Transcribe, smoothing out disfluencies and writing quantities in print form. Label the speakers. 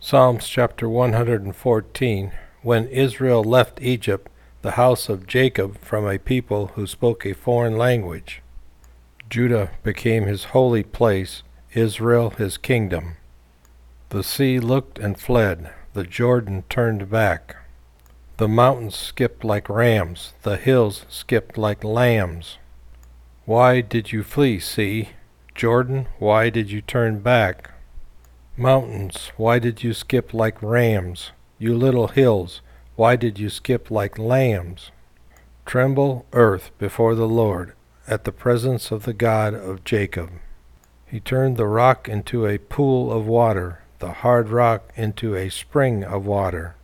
Speaker 1: Psalms chapter 114. When Israel left Egypt, the house of Jacob from a people who spoke a foreign language. Judah became his holy place, Israel his kingdom. The sea looked and fled, the Jordan turned back. The mountains skipped like rams, the hills skipped like lambs. Why did you flee, sea? Jordan, why did you turn back? Mountains, why did you skip like rams? You little hills, why did you skip like lambs? Tremble, earth, before the Lord, at the presence of the God of Jacob. He turned the rock into a pool of water, the hard rock into a spring of water.